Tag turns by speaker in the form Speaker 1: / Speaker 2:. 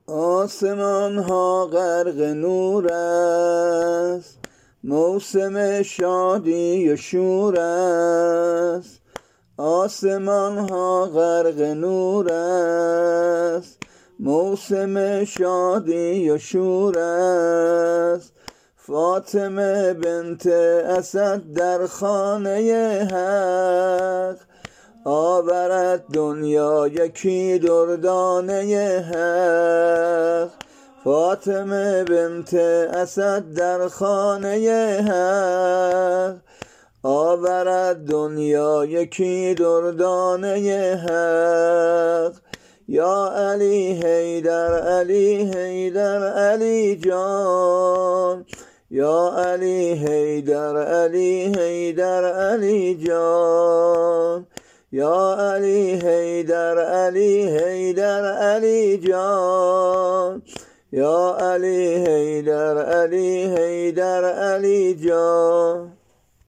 Speaker 1: آسمان ها غرق نور است، موسم شادی و شور است. آسمان ها غرق نور است، موسم شادی و شور است. فاطمه بنت اسد در خانه حق، آورد دنیا یکی دردانه حق. فاطمه بنت اسد در خانه حق، آورد دنیا یکی دردانه حق. یا علی حیدر علی حیدر علی جان، یا علی حیدر علی حیدر علی جان، یا علی حیدر علی حیدر علی جان، یا علی حیدر علی حیدر علی جان.